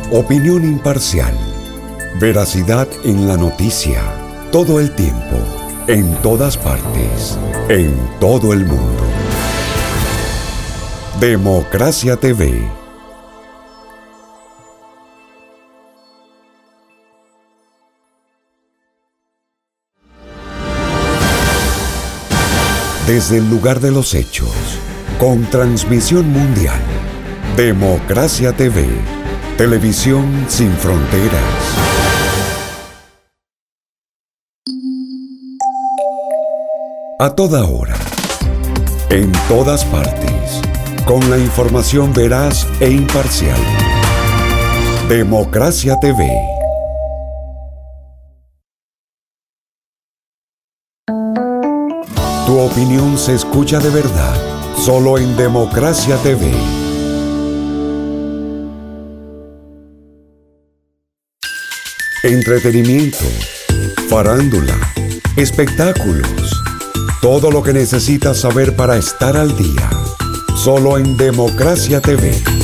Opinión imparcial. Veracidad en la noticia. Todo el tiempo. En todas partes. En todo el mundo. Democracia TV. Desde el lugar de los hechos, con transmisión mundial. Democracia TV. Televisión sin fronteras. A toda hora. En todas partes. Con la información veraz e imparcial. Democracia TV. Tu opinión se escucha de verdad, solo en Democracia TV. Entretenimiento, farándula, espectáculos, todo lo que necesitas saber para estar al día, solo en Democracia TV.